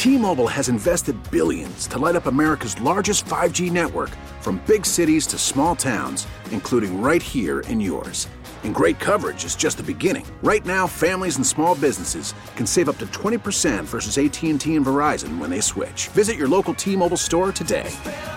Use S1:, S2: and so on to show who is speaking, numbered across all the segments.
S1: T-Mobile has invested billions to light up America's largest 5G network, from big cities to small towns, including right here in yours. And great coverage is just the beginning. Right now, families and small businesses can save up to 20% versus AT&T and Verizon when they switch. Visit your local T-Mobile store today.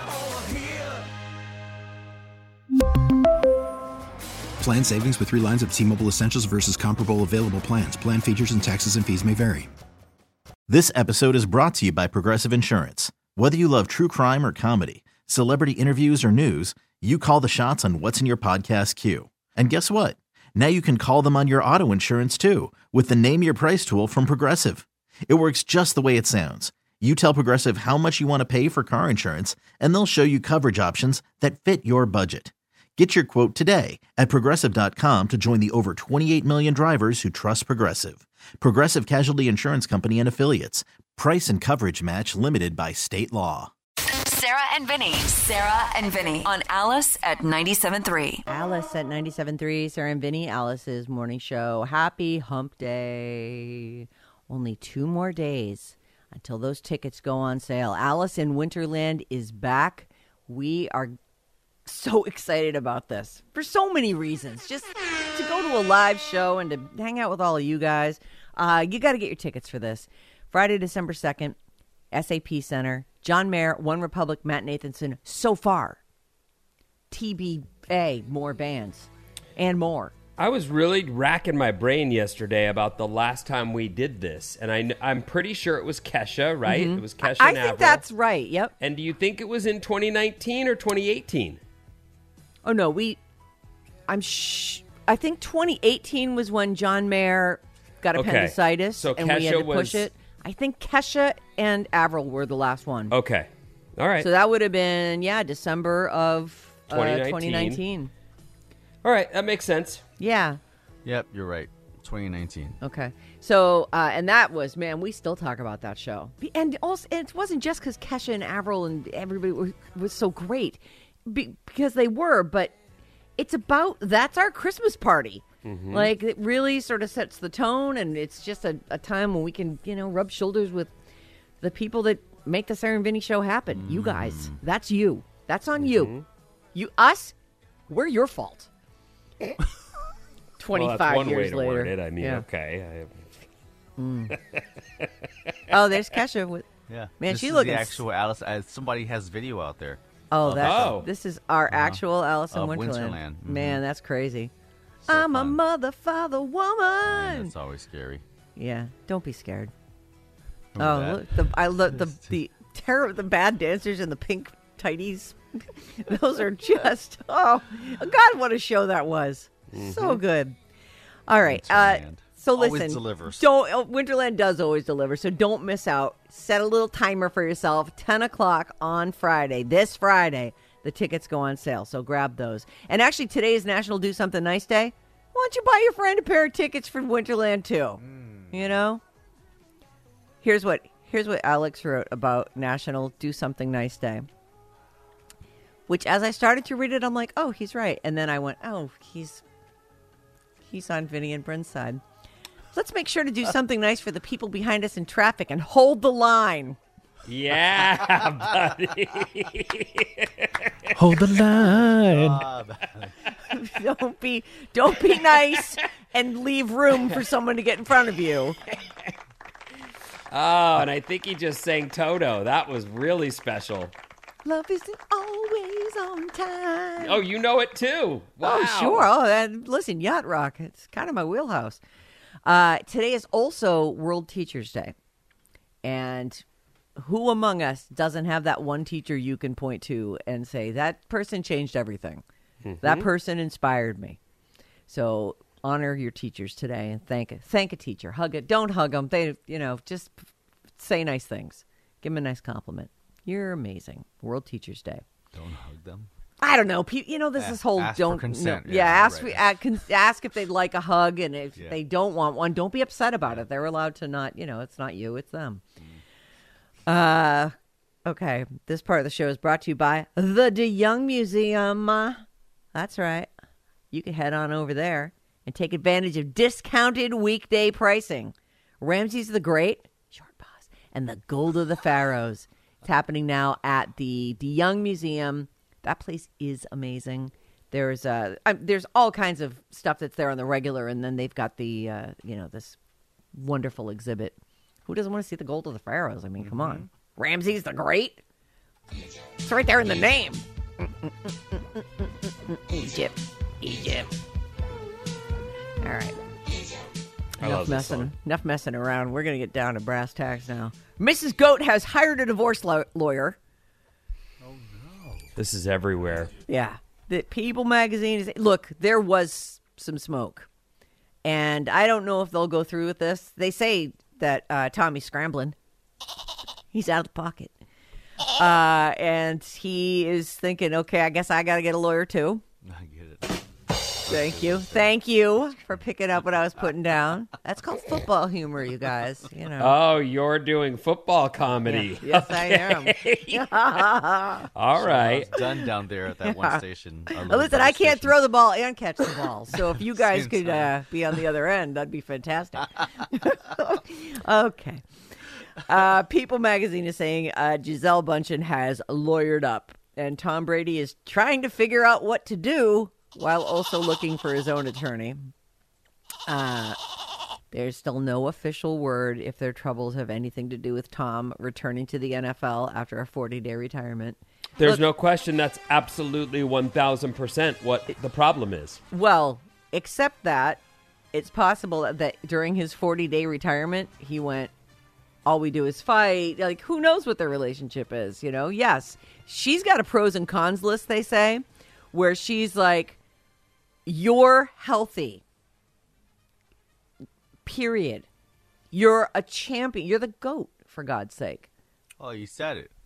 S2: Plan savings with 3 lines of T-Mobile Essentials versus comparable available plans. Plan features and taxes and fees may vary.
S3: This episode is brought to you by Progressive Insurance. Whether you love true crime or comedy, celebrity interviews or news, you call the shots on what's in your podcast queue. And guess what? Now you can call them on your auto insurance too with the Name Your Price tool from Progressive. It works just the way it sounds. You tell Progressive how much you want to pay for car insurance, and they'll show you coverage options that fit your budget. Get your quote today at Progressive.com to join the over 28 million drivers who trust Progressive. Progressive Casualty Insurance Company and Affiliates. Price and coverage match limited by state law.
S4: Sarah and Vinny on Alice at 97.3.
S5: Alice at 97.3, Sarah and Vinny, Alice's morning show. Happy hump day. Only 2 more days until those tickets go on sale. Alice in Winterland is back. We are so excited about this for so many reasons. Just to go to a live show and to hang out with all of you guys. You got to get your tickets for this. Friday, December 2nd, SAP Center. John Mayer, One Republic, Matt Nathanson. So far, TBA, more bands and more.
S6: I was really racking my brain yesterday about the last time we did this, and I'm pretty sure it was Kesha, right?
S5: Mm-hmm.
S6: It was Kesha
S5: I
S6: and
S5: think
S6: Avril.
S5: that's right, yep.
S6: And do you think it was in 2019 or 2018?
S5: Oh, no, I think 2018 was when John Mayer got appendicitis,
S6: so
S5: and
S6: Kesha
S5: we had to push it. I think Kesha and Avril were the last one.
S6: Okay. All right.
S5: So that would have been, December of
S6: 2019. All right. That makes sense.
S5: Yeah.
S7: Yep, you're right. 2019.
S5: Okay. So, and that was, man, we still talk about that show. And also, it wasn't just because Kesha and Avril and everybody was so great, because they were, but it's about, that's our Christmas party. Mm-hmm. Like, it really sort of sets the tone, and it's just a time when we can, rub shoulders with the people that make the Sarah and Vinny show happen. You guys. That's you. That's on you. Us, we're your fault. 25
S6: well, that's one
S5: years
S6: way to
S5: later.
S6: Word it. I mean,
S5: yeah.
S6: Okay.
S5: Oh, there's Kesha.
S7: Yeah.
S5: Man,
S7: this
S5: she
S7: is
S5: looks
S7: the actual Alice. Somebody has video out there.
S5: Oh, this is our actual Alice in Winterland.
S7: Mm-hmm.
S5: Man, that's crazy.
S7: So
S5: I'm a
S7: fun.
S5: mother, father, woman.
S7: Man, that's always scary.
S5: Yeah, don't be scared.
S7: Remember
S5: Look, I love the terror of the bad dancers in the pink tighties. Those are just God, what a show that was!
S7: Mm-hmm.
S5: So good. All right, so
S7: always
S5: listen.
S7: delivers.
S5: Winterland does always deliver, so don't miss out. Set a little timer for yourself. 10 o'clock on Friday. This Friday, the tickets go on sale, so grab those. And actually, today is National Do Something Nice Day. Why don't you buy your friend a pair of tickets for Winterland too? Here's what Alex wrote about National Do Something Nice Day. Which, as I started to read it, I'm like, oh, he's right. And then I went, oh, he's on Vinny and Bryn's side. Let's make sure to do something nice for the people behind us in traffic and hold the line.
S6: Yeah, buddy.
S8: Hold the line.
S5: Don't be nice and leave room for someone to get in front of you.
S6: Oh, and I think he just sang Toto. That was really special.
S5: Love isn't always on time.
S6: Oh, you know it too. Wow.
S5: Oh, sure. Oh, and listen, yacht rock. It's kind of my wheelhouse. Today is also World Teachers Day. And who among us doesn't have that one teacher you can point to and say, that person changed everything. Mm-hmm. That person inspired me. So honor your teachers today and thank a teacher. Hug it. Don't hug them. They, just say nice things. Give them a nice compliment. You're amazing. World Teachers Day.
S7: Don't hug them.
S5: I don't know. This whole
S7: ask
S5: don't
S7: for consent.
S5: No,
S7: Right.
S5: ask if they'd like a hug, and if they don't want one, don't be upset about it. They're allowed to not. It's not you, it's them. Okay. This part of the show is brought to you by the DeYoung Museum. That's right. You can head on over there and take advantage of discounted weekday pricing. Ramses the Great, Short Pause, and the Gold of the Pharaohs. It's happening now at the DeYoung Museum. That place is amazing. There's all kinds of stuff that's there on the regular, and then they've got the this wonderful exhibit. Who doesn't want to see the Gold of the Pharaohs? I mean, come on. Ramses the Great. It's right there in the name. Egypt. All right. Enough messing around. We're going to get down to brass tacks now. Mrs. Goat has hired a divorce lawyer.
S6: Oh, no. This is everywhere.
S5: Yeah. The People magazine is... Look, there was some smoke. And I don't know if they'll go through with this. They say that Tommy's scrambling. He's out of the pocket. And he is thinking, okay, I guess I got to get a lawyer too.
S7: I get it.
S5: Thank you for picking up what I was putting down. That's called football humor, you guys. You know.
S6: Oh, you're doing football comedy.
S5: Yeah. Yes, I am.
S6: All right.
S7: It's done down there at that one station.
S5: Listen, I can't throw the ball and catch the ball. So if you guys could be on the other end, that'd be fantastic. Okay. People magazine is saying Gisele Bündchen has lawyered up, and Tom Brady is trying to figure out what to do while also looking for his own attorney. There's still no official word if their troubles have anything to do with Tom returning to the NFL after a 40-day retirement.
S6: There's no question that's absolutely 1,000% what the problem is.
S5: Well, except that it's possible that during his 40-day retirement, he went, all we do is fight. Like, who knows what their relationship is, you know? Yes, she's got a pros and cons list, they say, where she's like, you're healthy. Period. You're a champion. You're the GOAT, for God's sake.
S7: Oh, you said it.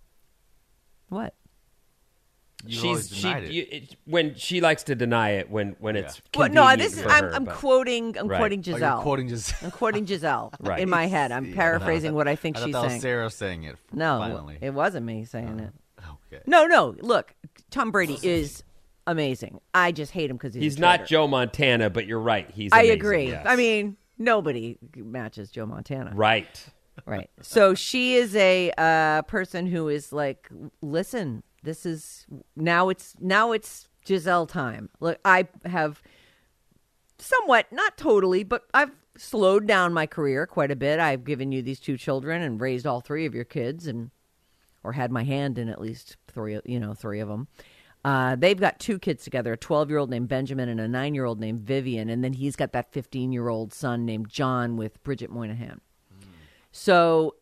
S5: What?
S7: You always denied it.
S6: When she likes to deny it when it's
S5: well,
S6: convenient
S5: no, this is
S6: for her,
S5: I'm
S6: but-
S5: quoting
S6: Right.
S5: quoting
S7: Oh, you're
S5: Giselle.
S7: quoting Giselle.
S5: I'm quoting Giselle
S6: Right.
S5: in my head. I'm paraphrasing what I think
S7: I thought
S5: she's
S7: that was
S5: saying.
S7: Sarah saying it.
S5: No,
S7: finally.
S5: it wasn't me saying it.
S7: Okay.
S5: No. Look, Tom Brady is amazing. I just hate him because
S6: He's
S5: a
S6: not
S5: traitor.
S6: Joe Montana, but you're right. He's
S5: I
S6: amazing,
S5: agree.
S6: yes.
S5: I mean, nobody matches Joe Montana.
S6: Right.
S5: Right. So she is a person who is like, listen, this is now it's Giselle time. Look, I have somewhat, not totally, but I've slowed down my career quite a bit. I've given you these 2 children and raised all 3 of your kids, or had my hand in at least 3 of them. They've got 2 kids together, a 12-year-old named Benjamin and a 9-year-old named Vivian. And then he's got that 15-year-old son named John with Bridget Moynihan. So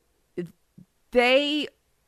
S5: they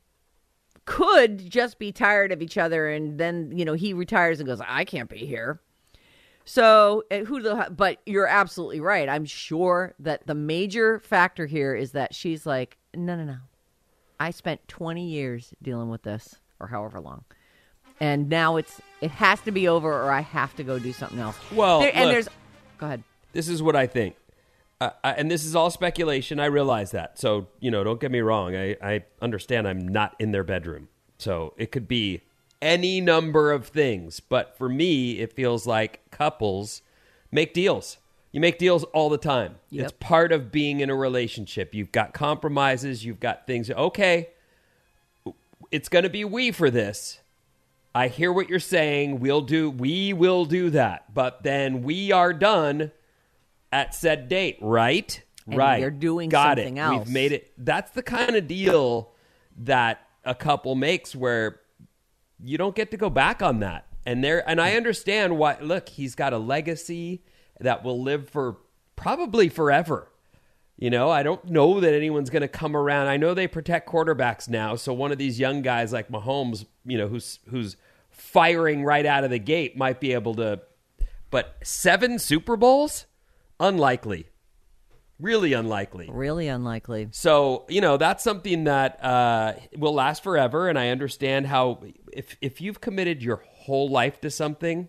S5: could just be tired of each other. And then, he retires and goes, I can't be here. So but you're absolutely right. I'm sure that the major factor here is that she's like, no. I spent 20 years dealing with this, or however long. And now it has to be over, or I have to go do something else.
S6: Well,
S5: go ahead.
S6: This is what I think. And this is all speculation. I realize that. So, don't get me wrong. I understand I'm not in their bedroom. So it could be any number of things. But for me, it feels like couples make deals. You make deals all the time.
S5: Yep.
S6: It's part of being in a relationship. You've got compromises. You've got things. Okay, it's going to be we for this. I hear what you're saying. We will do that. But then we are done at said date, right?
S5: And
S6: right.
S5: you're doing
S6: Got
S5: something
S6: it.
S5: else.
S6: We've made it. That's the kind of deal that a couple makes where you don't get to go back on that. And I understand why. Look, he's got a legacy that will live for probably forever. I don't know that anyone's going to come around. I know they protect quarterbacks now. So one of these young guys like Mahomes, who's firing right out of the gate might be able to. But 7 Super Bowls? Unlikely. Really unlikely.
S5: Really unlikely.
S6: So, that's something that will last forever. And I understand how if you've committed your whole life to something,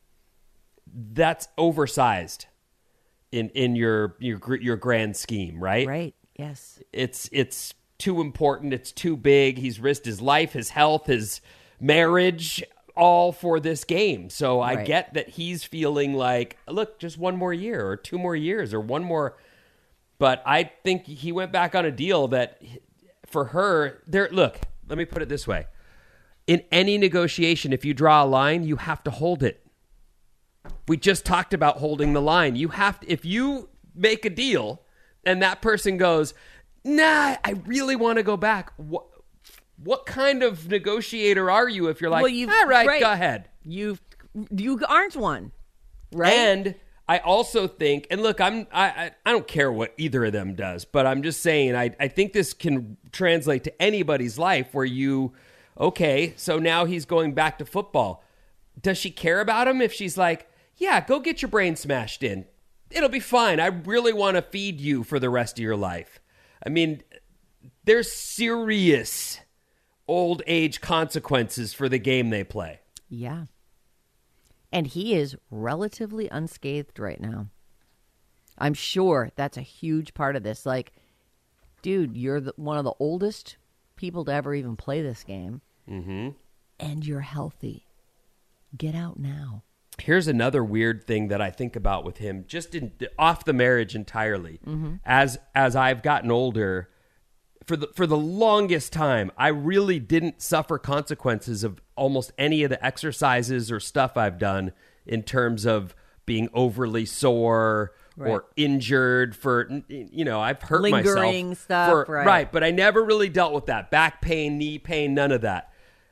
S6: that's oversized in your grand scheme, right?
S5: Right. Yes.
S6: It's too important. It's too big. He's risked his life, his health, his marriage, all for this game. So I get that he's feeling like, look, just one more year or 2 more years or one more But I think he went back on a deal that for her, look, let me put it this way. In any negotiation, if you draw a line, you have to hold it. We just talked about holding the line. You have to, if you make a deal and that person goes, nah, I really want to go back. What kind of negotiator are you if you're like, all right, go ahead.
S5: You aren't one, right?
S6: And I also think, and look, I don't care what either of them does, but I'm just saying, I think this can translate to anybody's life where okay, so now he's going back to football. Does she care about him if she's like, yeah, go get your brain smashed in. It'll be fine. I really want to feed you for the rest of your life. I mean, there's serious old age consequences for the game they play.
S5: Yeah. And he is relatively unscathed right now. I'm sure that's a huge part of this. Like, dude, you're one of the oldest people to ever even play this game.
S6: Mm-hmm. And
S5: you're healthy. Get out now.
S6: Here's another weird thing that I think about with him, just off the marriage entirely. Mm-hmm. As I've gotten older, for the longest time, I really didn't suffer consequences of almost any of the exercises or stuff I've done in terms of being overly sore or injured for, I've hurt
S5: lingering
S6: myself.
S5: Stuff,
S6: right. But I never really dealt with that. Back pain, knee pain, none of that.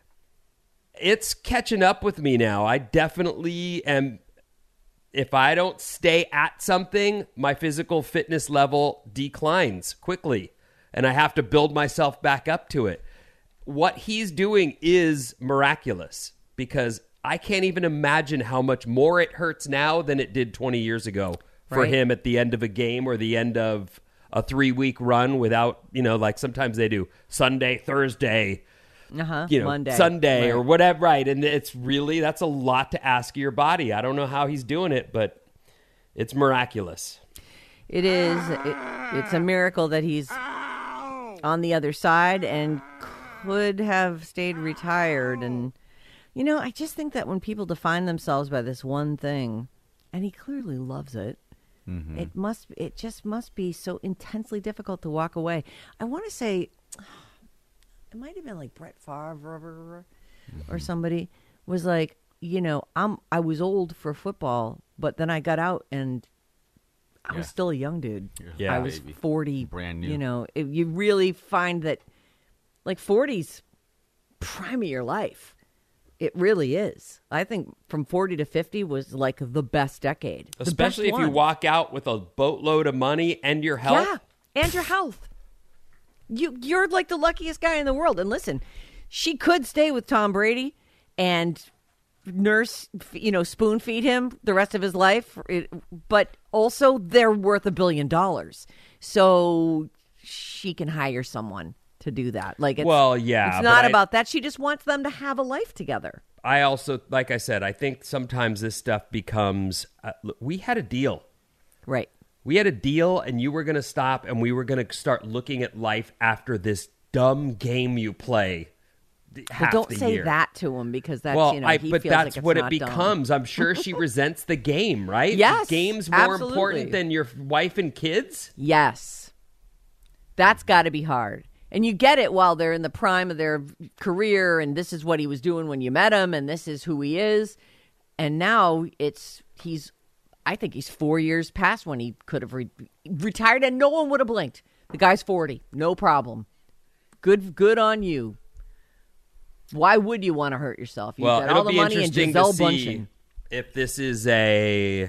S6: It's catching up with me now. I definitely am. If I don't stay at something, my physical fitness level declines quickly, and I have to build myself back up to it. What he's doing is miraculous because I can't even imagine how much more it hurts now than it did 20 years ago for him at the end of a game or the end of a 3-week run without, like sometimes they do Sunday, Thursday,
S5: Monday,
S6: Sunday or whatever. Right. And that's a lot to ask of your body. I don't know how he's doing it, but it's miraculous.
S5: It is. It's a miracle that he's on the other side and could have stayed retired. And, I just think that when people define themselves by this one thing, and he clearly loves it, it just must be so intensely difficult to walk away. I want to say, it might have been like Brett Favre or somebody was like, I was old for football, but then I got out and I was still a young dude.
S6: Yeah,
S5: I was 40,
S7: brand new.
S5: You really find that like 40's prime of your life. It really is. I think from 40 to 50 was like the best decade.
S6: Especially if you walk out with a boatload of money and your health.
S5: Yeah, and your health. You're like the luckiest guy in the world. And listen, she could stay with Tom Brady and nurse, spoon feed him the rest of his life. But also they're worth $1 billion. So she can hire someone to do that. It's not about that. She just wants them to have a life together.
S6: I also, like I said, I think sometimes this stuff becomes, we had a deal.
S5: Right.
S6: We had a deal, and you were going to stop, and we were going to start looking at life after this dumb game you play.
S5: Well, don't say that to him because that's he
S6: but
S5: feels
S6: that's
S5: like
S6: what
S5: it's
S6: it becomes.
S5: Dumb.
S6: I'm sure she resents the game, right?
S5: Yes,
S6: the game's more important than your wife and kids.
S5: Yes, that's got to be hard. And you get it while they're in the prime of their career, and this is what he was doing when you met him, and this is who he is. And now I think he's 4 years past when he could have retired, and no one would have blinked. The guy's 40, no problem. Good on you. Why would you want to hurt yourself? You've got all the money and Gisele Bundchen.
S6: If this is a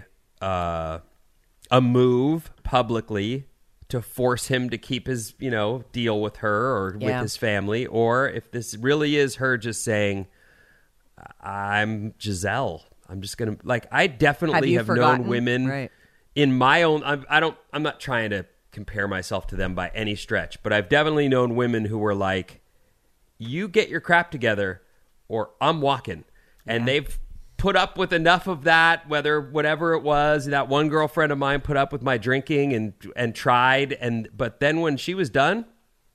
S6: move publicly to force him to keep his deal with her or with his family, or if this really is her just saying, I'm Gisele. I'm just going to, I definitely have known women in my own, I'm not trying to compare myself to them by any stretch, but I've definitely known women who were like, you get your crap together or I'm walking. And they've put up with enough of that, whatever it was. That one girlfriend of mine put up with my drinking and tried. But then when she was done,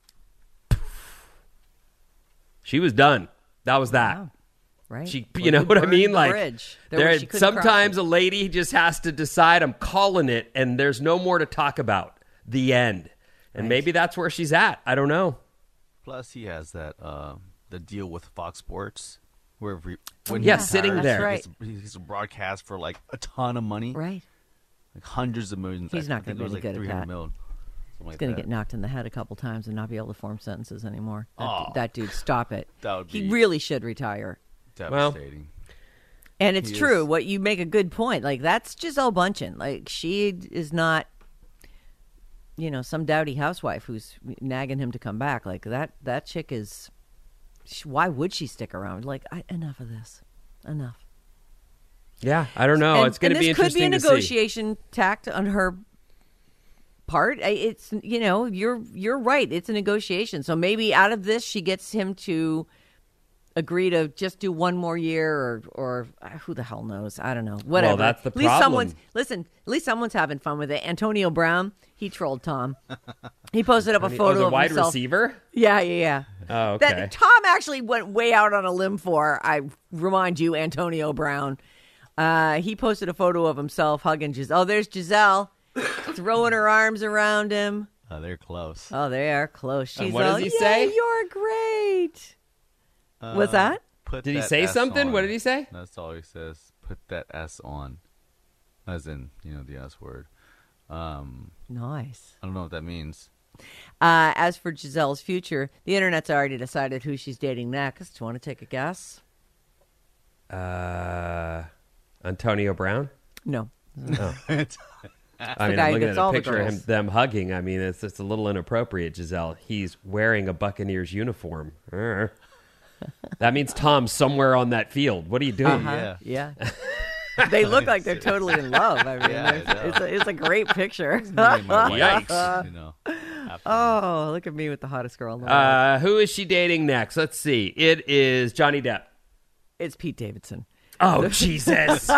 S6: she was done. That was that. Wow.
S5: Right.
S6: You know what I mean?
S5: Sometimes
S6: a lady just has to decide I'm calling it and there's no more to talk about. The end. And maybe that's where she's at. I don't know.
S7: Plus, he has that the deal with Fox Sports, where
S6: sitting there,
S5: right.
S7: he's a broadcast for like a ton of money,
S5: Right.
S7: like hundreds of millions.
S5: He's not going to be
S7: like
S5: good at that.
S7: Million,
S5: He's going to get knocked in the head a couple times and not be able to form sentences anymore. That dude, stop it. He really should retire.
S7: Devastating.
S5: And it's true. What you make a good point. Like, that's Gisele Bündchen. Like, she is not, some dowdy housewife who's nagging him to come back. Like, that chick is, why would she stick around? Like, enough of this. Enough.
S6: Yeah, I don't know. It's going to be interesting to see.
S5: This could be a negotiation tact on her part. It's, you're right. It's a negotiation. So maybe out of this, she gets him to agree to just do one more year, or who the hell knows? I don't know. Whatever.
S6: Well, that's the problem.
S5: At least someone's having fun with it. Antonio Brown, he trolled Tom. He posted up a photo of
S6: wide
S5: himself.
S6: Receiver?
S5: Yeah.
S6: Oh, okay.
S5: That Tom actually went way out on a limb for, I remind you, Antonio Brown. He posted a photo of himself hugging Gisele. Oh, there's Gisele throwing her arms around him.
S7: Oh, they're close.
S5: Oh, they are close. She's
S6: what does he say?
S5: You're great. What's that?
S6: Did he say something?
S7: On.
S6: What did he say?
S7: That's all he says. Put that S on. As in, the S word.
S5: Nice.
S7: I don't know what that means.
S5: As for Gisele's future, the internet's already decided who she's dating next. Do you want to take a guess?
S6: Antonio Brown?
S5: No.
S6: Oh.
S5: I'm looking
S6: at a picture of them hugging. I mean, it's a little inappropriate, Gisele. He's wearing a Buccaneers uniform. That means Tom's somewhere on that field. What are you doing?
S5: Yeah. They look like they're totally in love. I mean, it's a great picture.
S6: Yikes.
S5: Oh, look at me with the hottest girl in the world.
S6: Who is she dating next? Let's see. It is Johnny Depp.
S5: It's Pete Davidson.
S6: Oh, Jesus.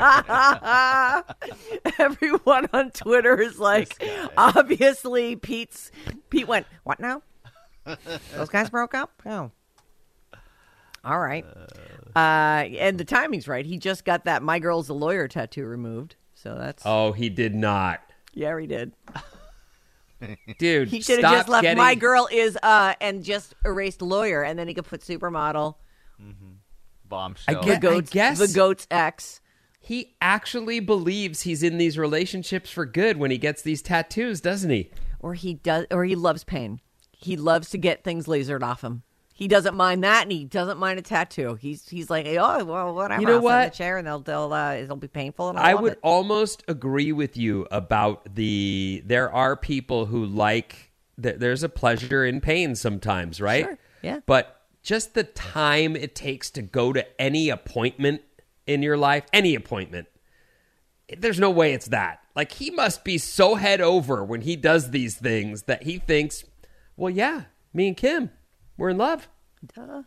S5: Everyone on Twitter is like, obviously, Pete went, what now? Those guys broke up? Oh. All right. And the timing's right. He just got that My Girl's a Lawyer tattoo removed. So that's...
S6: Oh, he did not.
S5: Yeah, he did.
S6: Dude,
S5: he should have just left My Girl is, and just erased lawyer, and then he could put supermodel.
S7: Mm-hmm. Bombshell.
S6: I guess
S5: the GOAT's ex.
S6: He actually believes he's in these relationships for good when he gets these tattoos, doesn't he?
S5: Or he loves pain. He loves to get things lasered off him. He doesn't mind that, and he doesn't mind a tattoo. He's like, oh, well, whatever.
S6: You know what?
S5: I'll sit in the chair, and it'll be painful. And
S6: I would almost agree with you about there are people who like, there's a pleasure in pain sometimes, right?
S5: Sure, yeah.
S6: But just the time it takes to go to any appointment in your life, any appointment, there's no way it's that. Like, he must be so head over when he does these things that he thinks, well, yeah, me and Kim, we're in love.
S5: Duh.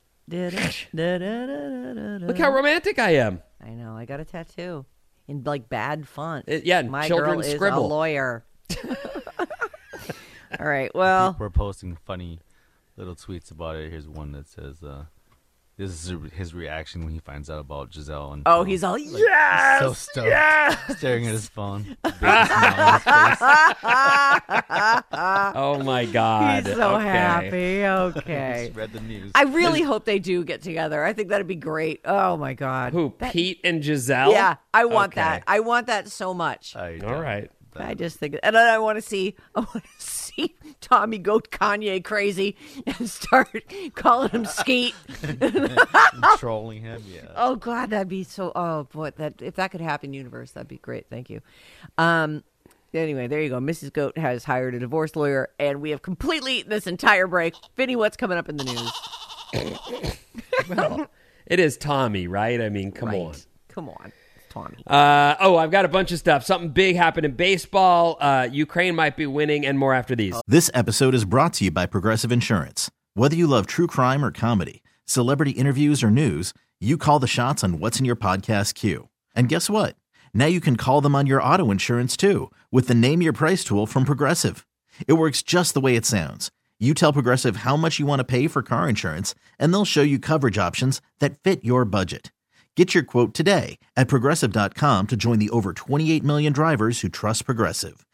S6: Look how romantic I am.
S5: I know. I got a tattoo in like bad font. My
S6: children's
S5: girl
S6: scribble.
S5: is a lawyer. All right. Well,
S7: we're posting funny little tweets about it. Here's one that says, this is his reaction when he finds out about Gisele. And
S5: he's all, yes!
S7: So stoked. Yes! Staring at his phone. Big smile on his face.
S6: Oh, my God.
S5: He's so happy. Okay.
S7: Just read the news.
S5: I really hope they do get together. I think that'd be great. Oh, my God.
S6: Who, Pete and Gisele?
S5: Yeah, I want that. I want that so much.
S6: All right.
S5: I just think, and then I want to see Tommy go Kanye crazy and start calling him Skeet,
S7: trolling him. Yeah.
S5: Oh God, that'd be so. Oh boy, if that could happen, universe, that'd be great. Thank you. Anyway, there you go. Mrs. Goat has hired a divorce lawyer, and we have completely eaten this entire break. Vinny, what's coming up in the news?
S6: Well, it is Tommy, right? I mean, come on.
S5: Tommy.
S6: I've got a bunch of stuff. Something big happened in baseball. Ukraine might be winning, and more after these.
S3: This episode is brought to you by Progressive Insurance. Whether you love true crime or comedy, celebrity interviews or news, you call the shots on what's in your podcast queue. And guess what? Now you can call them on your auto insurance too with the Name Your Price tool from Progressive. It works just the way it sounds. You tell Progressive how much you want to pay for car insurance, and they'll show you coverage options that fit your budget. Get your quote today at Progressive.com to join the over 28 million drivers who trust Progressive.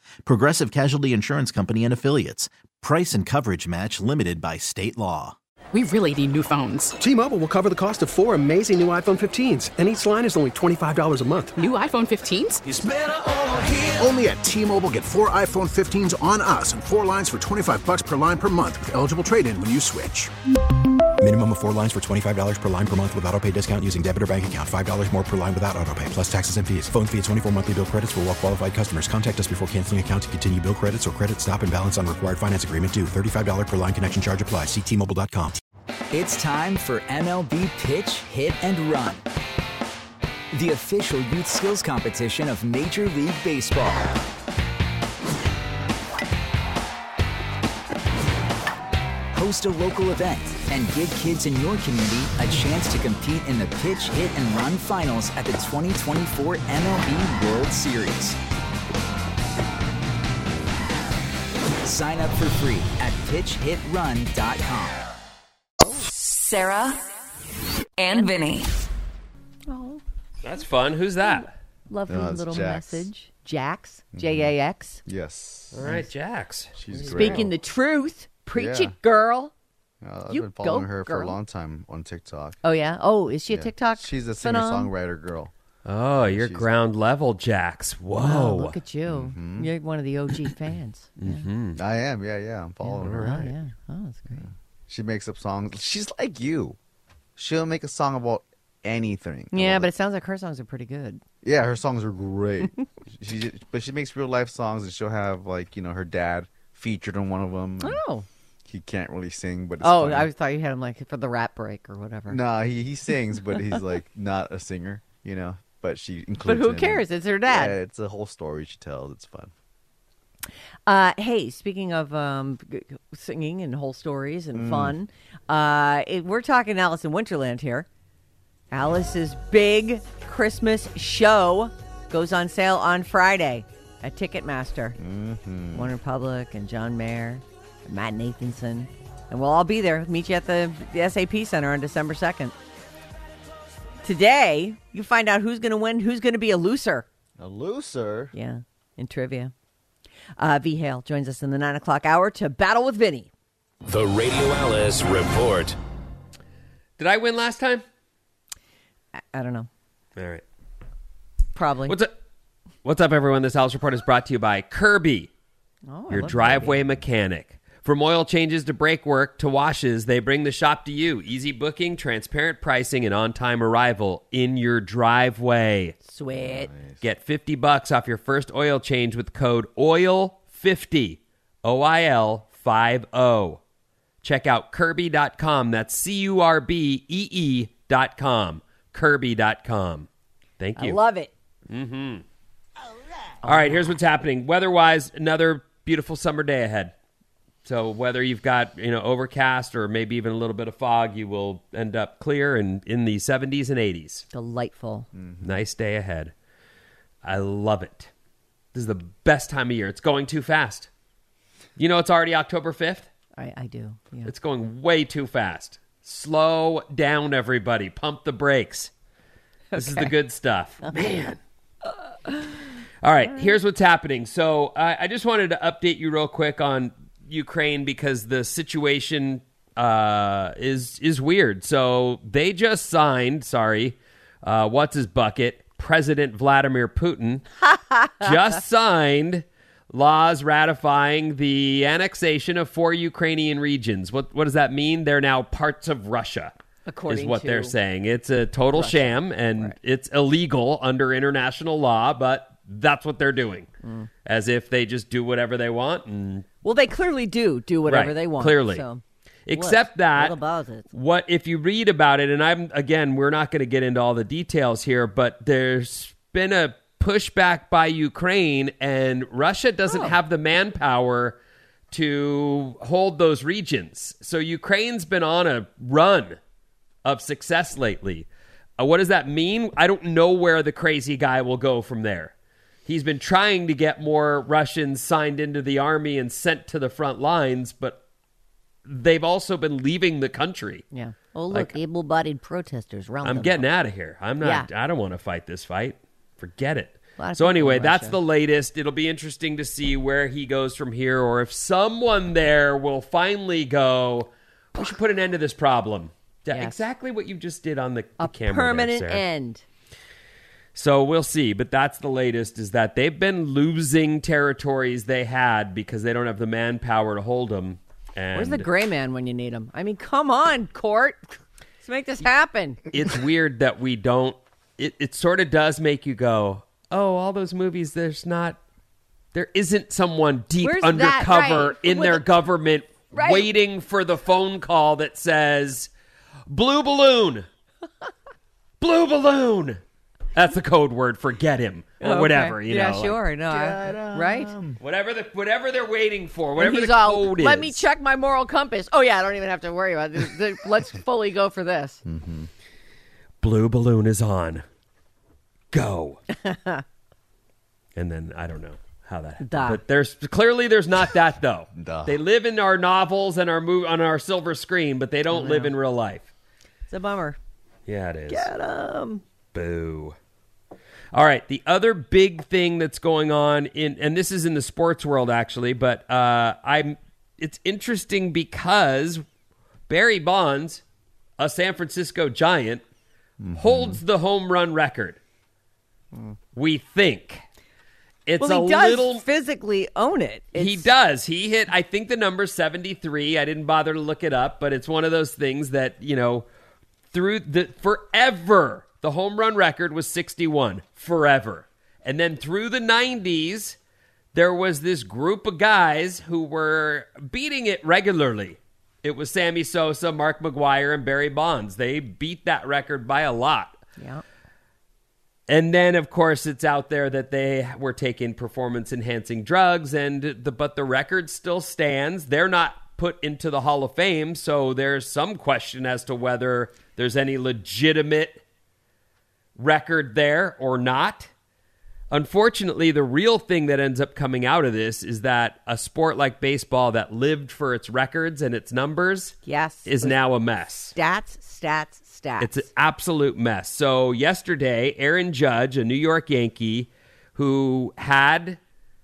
S3: Progressive Casualty Insurance Company and Affiliates. Price and coverage match limited by state law.
S9: We really need new phones.
S10: T-Mobile will cover the cost of 4 amazing new iPhone 15s, and each line is only $25 a month.
S9: New iPhone 15s?
S1: It's better over here. Only at T-Mobile, get 4 iPhone 15s on us and 4 lines for $25 per line per month with eligible trade-in when you switch.
S2: Minimum of 4 lines for $25 per line per month with autopay discount using debit or bank account. $5 more per line without autopay, plus taxes and fees. Phone fee at 24 monthly bill credits for well-qualified customers. Contact us before canceling account to continue bill credits or credit stop and balance on required finance agreement due. $35 per line connection charge applies. See T-Mobile.com.
S11: It's time for MLB Pitch, Hit, and Run, the official youth skills competition of Major League Baseball. Host a local event and give kids in your community a chance to compete in the Pitch, Hit, and Run finals at the 2024 MLB World Series. Sign up for free at pitchhitrun.com.
S4: Sarah and Vinny.
S5: Oh,
S6: That's fun. Who's that?
S5: lovely
S7: No, it's
S5: little
S7: Jax.
S5: message. Jax, Jax.
S7: Yes.
S6: All right, Jax.
S7: She's great.
S5: Speaking the truth. Preach
S7: Yeah.
S5: it, girl.
S7: I've
S5: You
S7: been following
S5: go,
S7: her for a
S5: girl.
S7: long time on TikTok.
S5: Oh, yeah? Oh, is she a
S7: Yeah.
S5: TikTok?
S7: She's a
S5: phenom?
S7: singer-songwriter girl.
S6: Oh, you're
S7: She's-
S6: ground level, Jax. Whoa.
S5: Wow, look at you. You're one of the OG fans. Yeah.
S7: I am, yeah. I'm following her.
S5: Oh, yeah. Oh, that's great.
S7: She makes up songs. She's like you. She'll make a song about anything. I
S5: Yeah,
S7: love
S5: but
S7: it.
S5: it sounds like her songs are pretty good.
S7: Yeah, her songs are great. But she makes real life songs, and she'll have her dad featured on one of them.
S5: Oh.
S7: He can't really sing, but it's
S5: Oh,
S7: funny.
S5: I thought you had him like for the rap break or whatever.
S7: No, he sings, but he's like not a singer, But she includes.
S5: But who
S7: him.
S5: cares? It's her dad.
S7: Yeah, it's a whole story she tells. It's fun.
S5: Hey, speaking of singing and whole stories and fun, we're talking Alice in Winterland here. Alice's big Christmas show goes on sale on Friday at Ticketmaster. One Republic and John Mayer and Matt Nathanson. And we'll all be there. Meet you at the SAP Center on December 2nd. Today, you find out who's going to win, who's going to be a loser.
S7: A loser?
S5: Yeah, in trivia. V. Hale joins us in the 9 o'clock hour to battle with Vinny.
S12: The Radio Alice Report.
S6: Did I win last time?
S5: I don't know.
S6: All right.
S5: Probably.
S6: What's up, everyone? This Alice Report is brought to you by Kirby,
S5: Oh, I
S6: your
S5: love
S6: driveway
S5: Kirby.
S6: mechanic. From oil changes to brake work to washes, they bring the shop to you. Easy booking, transparent pricing, and on-time arrival in your driveway.
S5: Sweet.
S6: Get $50 off your first oil change with code OIL50, OIL50. Check out Kirby.com. That's CURBEE.com. Kirby.com. Thank you.
S5: I love it.
S6: All right, here's what's happening. Weather-wise, another beautiful summer day ahead. So whether you've got overcast or maybe even a little bit of fog, you will end up clear and in the 70s and 80s.
S5: Delightful.
S6: Nice day ahead. I love it. This is the best time of year. It's going too fast. You know it's already October 5th?
S5: I do. Yeah.
S6: It's going way too fast. Slow down, everybody. Pump the brakes. This is the good stuff. Man. All right, here's what's happening. So I just wanted to update you real quick on Ukraine because the situation is weird. So they just signed, what's his bucket? President Vladimir Putin just signed laws ratifying the annexation of 4 Ukrainian regions. What does that mean? They're now parts of Russia.
S5: According
S6: is what
S5: to
S6: they're saying. It's a total sham, and it's illegal under international law, but that's what they're doing, as if they just do whatever they want. And
S5: Well, they clearly do whatever
S6: Right,
S5: they want.
S6: clearly.
S5: So.
S6: Except that,
S5: What about it?
S6: what if you read about it, and we're not going to get into all the details here, but there's been a pushback by Ukraine, and Russia doesn't have the manpower to hold those regions. So Ukraine's been on a run of success lately. What does that mean? I don't know where the crazy guy will go from there. He's been trying to get more Russians signed into the army and sent to the front lines, but they've also been leaving the country.
S5: Yeah. Oh, look, able-bodied protesters.
S6: I'm getting out of here. I'm not.
S5: Yeah.
S6: I don't want to fight this fight. Forget it. So anyway, that's the latest. It'll be interesting to see where he goes from here, or if someone there will finally go, we should put an end to this problem.
S5: Yes.
S6: Exactly what you just did on the
S5: a
S6: camera.
S5: Permanent
S6: there, Sarah.
S5: end.
S6: So we'll see, but that's the latest, is that they've been losing territories they had because they don't have the manpower to hold them. And
S5: where's the gray man when you need him? I mean, come on, Court. Let's make this happen.
S6: It's weird that we don't. It sort of does make you go, oh, all those movies, there isn't someone deep
S5: Where's
S6: undercover
S5: right.
S6: in their government waiting for the phone call that says, Blue Balloon. Blue Balloon. That's the code word for get him or whatever. You know,
S5: sure. No, right?
S6: Whatever they're waiting for, whatever the code is.
S5: Let me check my moral compass. Oh, yeah, I don't even have to worry about it. Let's fully go for this.
S6: Mm-hmm. Blue Balloon is on. Go. And then I don't know how that happened. But there's not that, though. They live in our novels and on our silver screen, but they don't live in real life.
S5: It's a bummer.
S6: Yeah, it is.
S5: Get 'em.
S6: Boo. All right, the other big thing that's going on and this is in the sports world actually, but it's interesting because Barry Bonds, a San Francisco Giant, holds the home run record. We think. He does
S5: physically own it.
S6: He does. He hit, I think the number's 73. I didn't bother to look it up, but it's one of those things that, forever, the home run record was 61. Forever. And then through the 90s, there was this group of guys who were beating it regularly. It was Sammy Sosa, Mark McGwire, and Barry Bonds. They beat that record by a lot.
S5: Yeah.
S6: And then, of course, it's out there that they were taking performance-enhancing drugs, but the record still stands. They're not put into the Hall of Fame, so there's some question as to whether there's any legitimate record there or not. Unfortunately, the real thing that ends up coming out of this is that a sport like baseball that lived for its records and its numbers is now a mess.
S5: Stats.
S6: It's an absolute mess. So yesterday, Aaron Judge, a New York Yankee, who had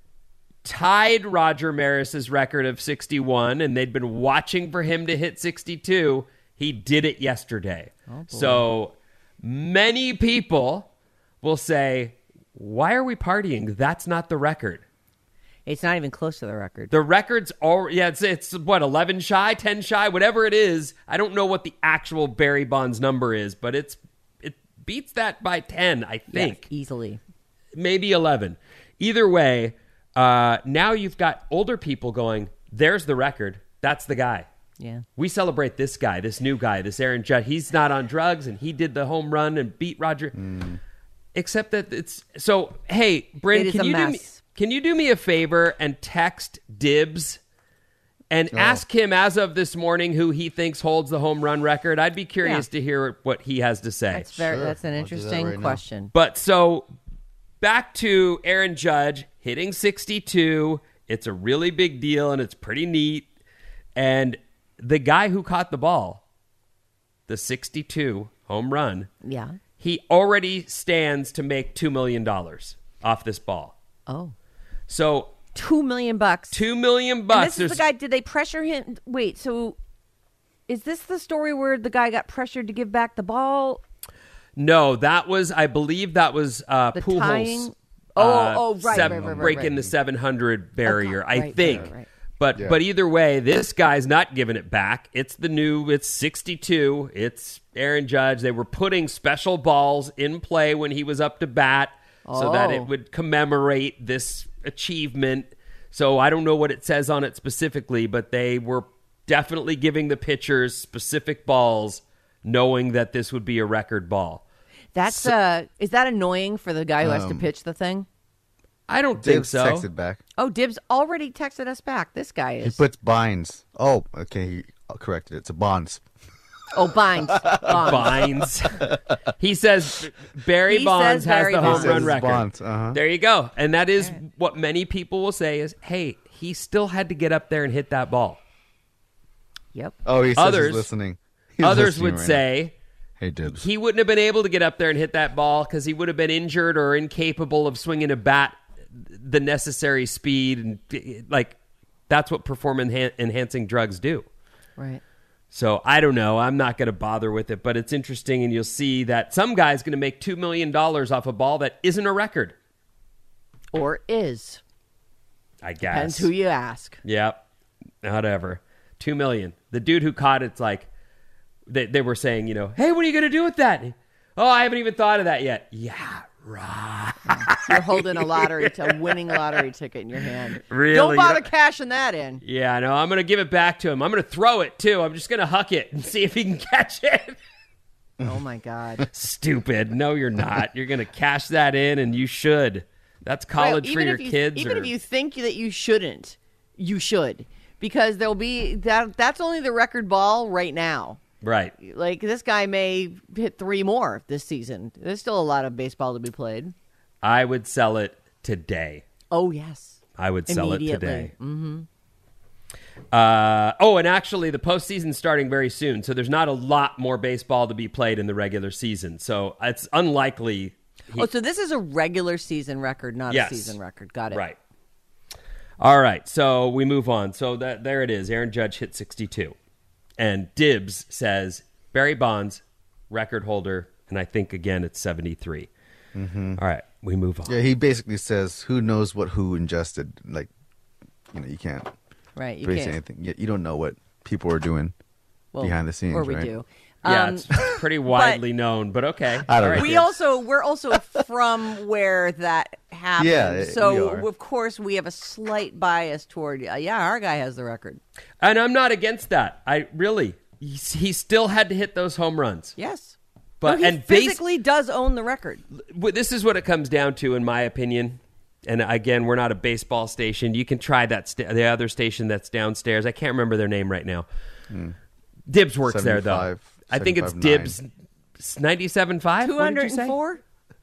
S6: tied Roger Maris's record of 61, and they'd been watching for him to hit 62, he did it yesterday. Oh, so many people will say, why are we partying? That's not the record.
S5: It's not even close to the record.
S6: The record's it's what, 11 shy, 10 shy, whatever it is. I don't know what the actual Barry Bonds number is, but it beats that by 10, I think.
S5: Yes, easily.
S6: Maybe 11. Either way, now you've got older people going, there's the record. That's the guy.
S5: Yeah.
S6: We celebrate this guy, this new guy, this Aaron Judge. He's not on drugs, and he did the home run and beat Roger. Except that it's... So, hey, Bryn, can you do me a favor and text Dibs and ask him as of this morning who he thinks holds the home run record? I'd be curious to hear what he has to say.
S5: That's an interesting question.
S6: But so back to Aaron Judge hitting 62. It's a really big deal and it's pretty neat. And the guy who caught the ball, the 62 home run, he already stands to make $2 million off this ball.
S5: Oh.
S6: So
S5: $2 million.
S6: $2 million.
S5: And this is the guy. Did they pressure him? Wait. So, is this the story where the guy got pressured to give back the ball?
S6: No, I believe that was Pujols.
S5: Right.
S6: Breaking the 700 barrier, I think. Right. But either way, this guy's not giving it back. It's 62. It's Aaron Judge. They were putting special balls in play when he was up to bat so that it would commemorate this achievement. So I don't know what it says on it specifically, but they were definitely giving the pitchers specific balls, knowing that this would be a record ball.
S5: That's is that annoying for the guy who has to pitch the thing?
S6: I don't think so.
S7: Dibs texted back.
S5: Oh, Dibs already texted us back. This guy is.
S7: He puts binds. Oh, okay. He corrected it. It's a bonds.
S5: Oh, binds.
S6: Binds. He says Barry Bonds has the home run record.
S7: Bonds.
S6: There you go. And that is what many people will say is, hey, he still had to get up there and hit that ball.
S5: Yep.
S7: Oh, he says he's listening.
S6: Others would say,
S7: Hey, Dibs.
S6: He wouldn't have been able to get up there and hit that ball because he would have been injured or incapable of swinging a bat the necessary speed. And like, that's what performance-enhancing drugs do.
S5: Right.
S6: So I don't know. I'm not going to bother with it, but it's interesting, and you'll see that some guy's going to make $2 million off a ball that isn't a record.
S5: Or is.
S6: I guess.
S5: Depends who you ask.
S6: Yep. Whatever. $2 million. The dude who caught it's like, they were saying, you know, hey, what are you going to do with that? Oh, I haven't even thought of that yet. Yeah, right.
S5: You're holding a winning lottery ticket in your hand.
S6: Really?
S5: Don't bother cashing that in.
S6: Yeah, no, I'm going to give it back to him. I'm going to throw it, too. I'm just going to huck it and see if he can catch it.
S5: Oh, my God.
S6: Stupid. No, you're not. You're going to cash that in, and you should. That's college for your kids.
S5: Even if you think that you shouldn't, you should. Because there'll be that's only the record ball right now.
S6: Right.
S5: Like, this guy may hit 3 more this season. There's still a lot of baseball to be played.
S6: I would sell it today.
S5: Oh, yes.
S6: I would sell it today.
S5: Mm-hmm.
S6: And actually, the postseason's starting very soon, so there's not a lot more baseball to be played in the regular season. So it's unlikely.
S5: So this is a regular season record, not a season record. Got it.
S6: Right. All right, so we move on. So there it is. Aaron Judge hit 62. And Dibs says Barry Bonds, record holder, and I think, again, it's 73.
S7: Mm-hmm.
S6: All right, we move on.
S7: Yeah, he basically says, who knows what who ingested? Like, you can't base anything. You don't know what people are doing behind the scenes,
S5: or we
S7: right?
S5: do.
S6: Yeah, it's pretty widely known, but okay.
S7: I don't know.
S5: We're also from where that happened.
S7: Yeah,
S5: so of course we have a slight bias toward our guy has the record.
S6: And I'm not against that. He still had to hit those home runs.
S5: Yes.
S6: But
S5: he physically does own the record.
S6: This is what it comes down to, in my opinion. And again, we're not a baseball station. You can try the other station that's downstairs. I can't remember their name right now. Dibs works there, though. I think it's Dibs 97.5.
S5: 204?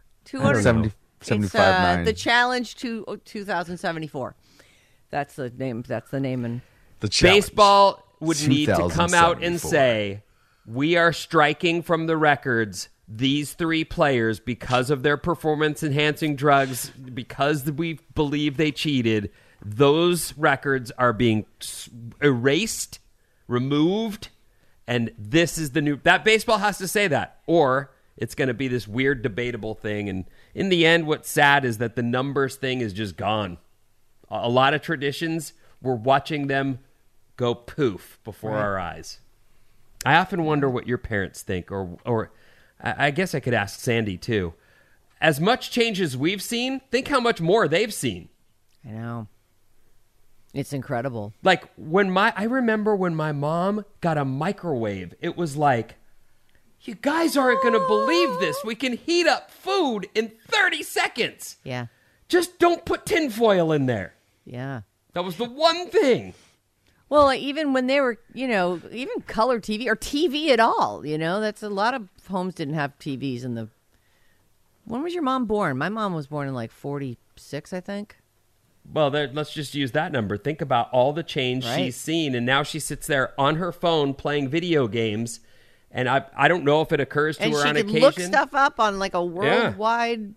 S7: 275.9.
S5: The challenge to 2074. That's the name. That's the name. And
S7: the challenge.
S6: Baseball would need to come out and say, we are striking from the records these 3 players because of their performance-enhancing drugs, because we believe they cheated. Those records are being erased, removed. And this is the new... That baseball has to say that. Or it's going to be this weird, debatable thing. And in the end, what's sad is that the numbers thing is just gone. A lot of traditions, we're watching them go poof before our eyes. I often wonder what your parents think. Or I guess I could ask Sandy, too. As much change as we've seen, think how much more they've seen.
S5: I know. It's incredible.
S6: Like I remember when my mom got a microwave, it was like, you guys aren't going to believe this. We can heat up food in 30 seconds.
S5: Yeah.
S6: Just don't put tinfoil in there.
S5: Yeah.
S6: That was the one thing.
S5: Well, even when they were, even color TV or TV at all, that's a lot of homes didn't have TVs in the. When was your mom born? My mom was born in like 46, I think.
S6: Well, let's just use that number. Think about all the change she's seen, and now she sits there on her phone playing video games, and I don't know if it occurs to her on occasion.
S5: And she can look stuff up on like a worldwide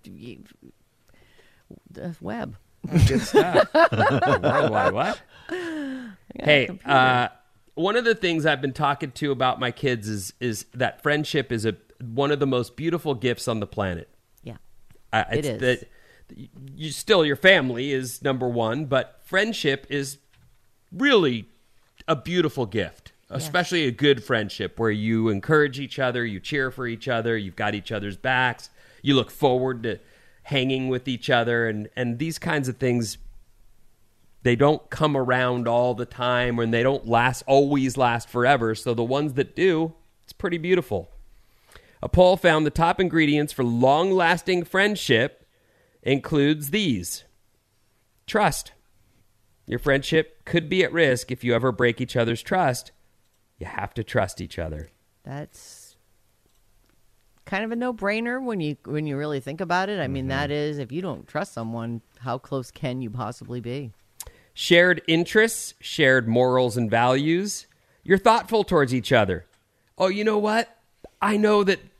S5: web.
S6: Good stuff. Worldwide what? Hey, one of the things I've been talking to about my kids is that friendship is one of the most beautiful gifts on the planet.
S5: Yeah,
S6: it is. Your family is number one, but friendship is really a beautiful gift, especially a good friendship where you encourage each other, you cheer for each other, you've got each other's backs, you look forward to hanging with each other, and these kinds of things, they don't come around all the time, and they don't always last forever, so the ones that do, it's pretty beautiful. A poll found the top ingredients for long-lasting friendship includes these. Trust. Your friendship could be at risk if you ever break each other's trust. You have to trust each other.
S5: That's kind of a no-brainer when you really think about it. I mean, that is, if you don't trust someone, how close can you possibly be?
S6: Shared interests, shared morals and values. You're thoughtful towards each other. Oh, you know what? I know that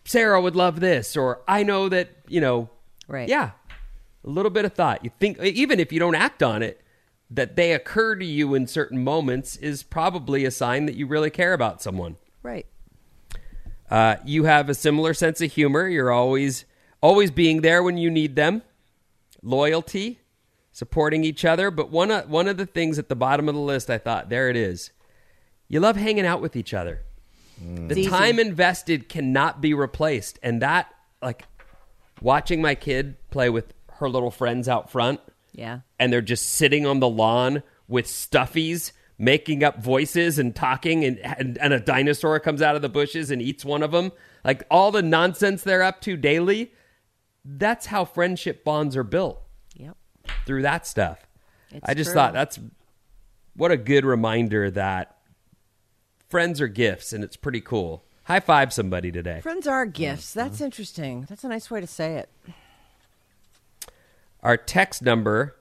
S6: Sarah would love this, or I know that,
S5: right.
S6: Yeah. A little bit of thought. You think, even if you don't act on it, that they occur to you in certain moments is probably a sign that you really care about someone.
S5: Right.
S6: You have a similar sense of humor. You're always being there when you need them. Loyalty, supporting each other. But one of the things at the bottom of the list, I thought, there it is. You love hanging out with each other. The time invested cannot be replaced. And that, like, watching my kid play with her little friends out front.
S5: Yeah.
S6: And they're just sitting on the lawn with stuffies, making up voices and talking, and a dinosaur comes out of the bushes and eats one of them. Like, all the nonsense they're up to daily, that's how friendship bonds are built.
S5: Yep.
S6: Through that stuff. I just
S5: true.
S6: thought that's what a good reminder that friends are gifts, and it's pretty cool. High five somebody today.
S5: Friends are gifts. That's interesting. That's a nice way to say it.
S6: Our text number,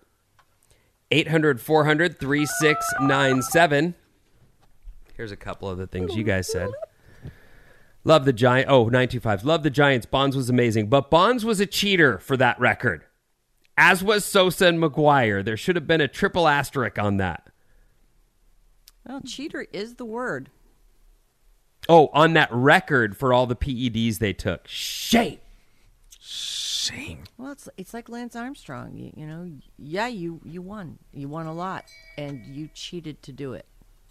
S6: 800-400-3697. Here's a couple of the things you guys said. Love the Giants. Oh, 925. Love the Giants. Bonds was amazing. But Bonds was a cheater for that record. As was Sosa and McGuire. There should have been a triple asterisk on that.
S5: Well, cheater is the word.
S6: Oh, on that record for all the PEDs they took. Shame.
S5: Well, it's like Lance Armstrong. You won. You won a lot, and you cheated to do it.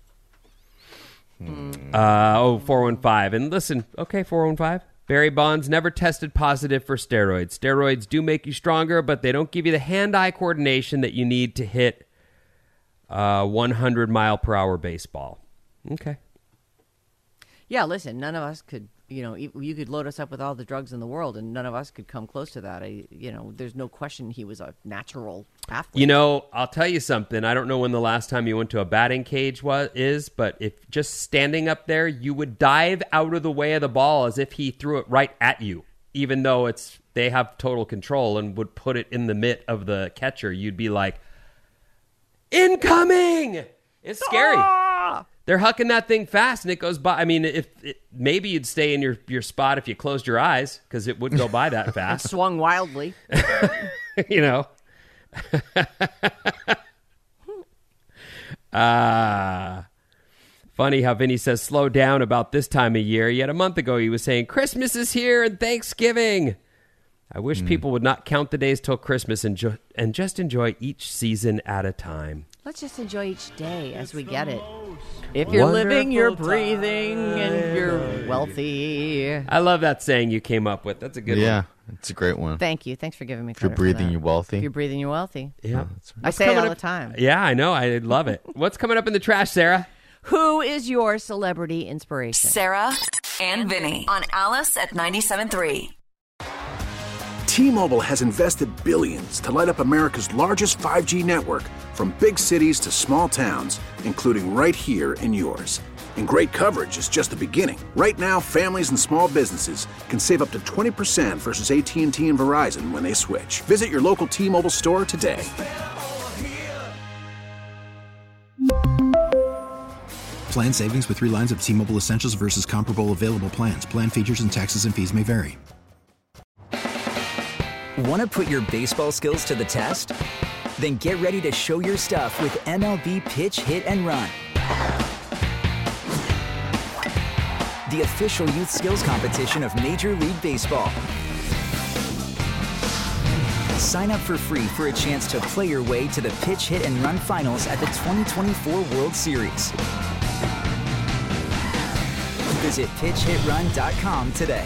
S6: 415. And listen, okay, 415. Barry Bonds never tested positive for steroids. Steroids do make you stronger, but they don't give you the hand-eye coordination that you need to hit 100-mile-per-hour baseball. Okay.
S5: Yeah, listen, none of us could, you could load us up with all the drugs in the world, and none of us could come close to that. There's no question he was a natural athlete.
S6: I'll tell you something. I don't know when the last time you went to a batting cage is, but if just standing up there, you would dive out of the way of the ball as if he threw it right at you, even though they have total control and would put it in the mitt of the catcher. You'd be like, incoming! It's scary. They're hucking that thing fast, and it goes by. I mean, maybe you'd stay in your spot if you closed your eyes, because it would go by that fast.
S5: Swung wildly.
S6: Funny how Vinny says slow down about this time of year. Yet a month ago he was saying Christmas is here and Thanksgiving. I wish people would not count the days till Christmas and just enjoy each season at a time.
S5: Let's just enjoy each day as we get it. If you're living, you're breathing, and you're wealthy.
S6: I love that saying you came up with. That's a good one.
S7: Yeah, it's a great one.
S5: Thank you. Thanks for giving me
S7: credit. If you're breathing, you're wealthy.
S5: If you're breathing, you're wealthy.
S6: Yeah.
S5: I say it all the time.
S6: Yeah, I know. I love it. What's coming up in the trash, Sarah?
S5: Who is your celebrity inspiration?
S4: Sarah and Vinny on Alice at 97.3.
S1: T-Mobile has invested billions to light up America's largest 5G network, from big cities to small towns, including right here in yours. And great coverage is just the beginning. Right now, families and small businesses can save up to 20% versus AT&T and Verizon when they switch. Visit your local T-Mobile store today.
S2: Plan savings with 3 lines of T-Mobile Essentials versus comparable available plans. Plan features and taxes and fees may vary.
S11: Want to put your baseball skills to the test? Then get ready to show your stuff with MLB Pitch, Hit, and Run. The official youth skills competition of Major League Baseball. Sign up for free for a chance to play your way to the Pitch, Hit, and Run finals at the 2024 World Series. Visit PitchHitRun.com today.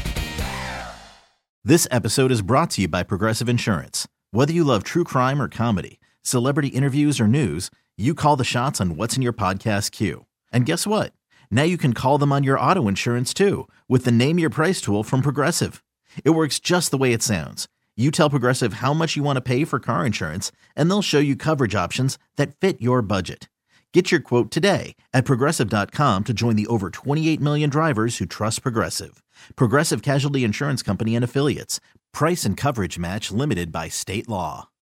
S3: This episode is brought to you by Progressive Insurance. Whether you love true crime or comedy, celebrity interviews or news, you call the shots on what's in your podcast queue. And guess what? Now you can call them on your auto insurance too, with the Name Your Price tool from Progressive. It works just the way it sounds. You tell Progressive how much you want to pay for car insurance, and they'll show you coverage options that fit your budget. Get your quote today at Progressive.com to join the over 28 million drivers who trust Progressive. Progressive Casualty Insurance Company and Affiliates. Price and coverage match limited by state law.